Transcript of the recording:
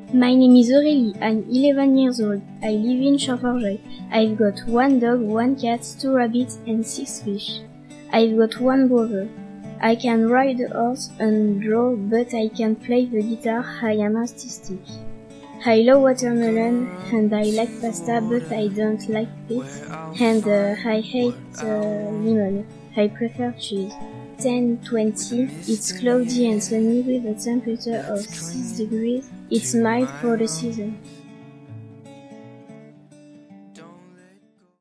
My name is Aurélie. I'm 11 years old. I live in Champforgeuil. I've got 1 dog, 1 cat, 2 rabbits, and 6 fish. I've got 1 brother. I can ride a horse and draw, but I can't play the guitar. I am artistic. I love watermelon, and I like pasta, but I don't like it. And I hate lemon. I prefer cheese. 10:20. It's cloudy and sunny with a temperature of 6 degrees. It's mild for the season.